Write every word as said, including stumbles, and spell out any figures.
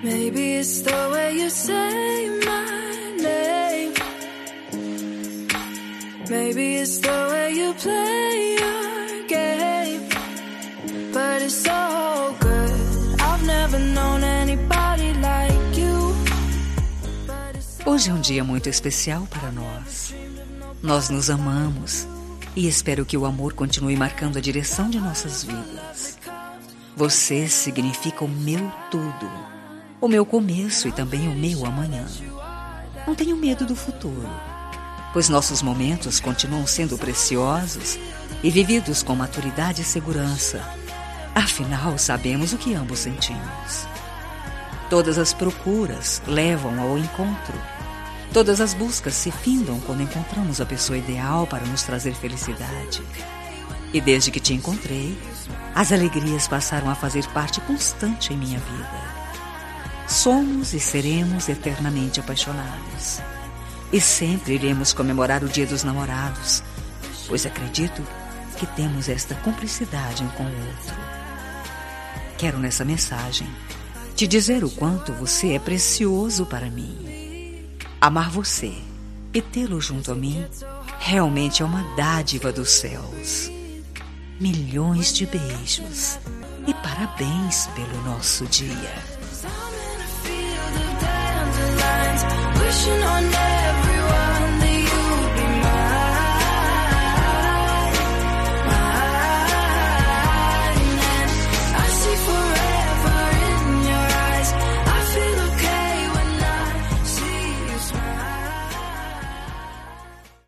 Maybe it's the way you say my name. Maybe it's the way you play your game. But it's so good. I've never known anybody like you. Hoje é um dia muito especial para nós. Nós nos amamos e espero que o amor continue marcando a direção de nossas vidas. Você significa o meu tudo, o meu começo e também o meu amanhã. Não tenho medo do futuro, pois nossos momentos continuam sendo preciosos e vividos com maturidade e segurança. Afinal, sabemos o que ambos sentimos. Todas as procuras levam ao encontro. Todas as buscas se findam quando encontramos a pessoa ideal para nos trazer felicidade. E desde que te encontrei, as alegrias passaram a fazer parte constante em minha vida. Somos e seremos eternamente apaixonados. E sempre iremos comemorar o Dia dos Namorados, pois acredito que temos esta cumplicidade um com o outro. Quero nessa mensagem te dizer o quanto você é precioso para mim. Amar você e tê-lo junto a mim realmente é uma dádiva dos céus. Milhões de beijos e parabéns pelo nosso dia. Wishing on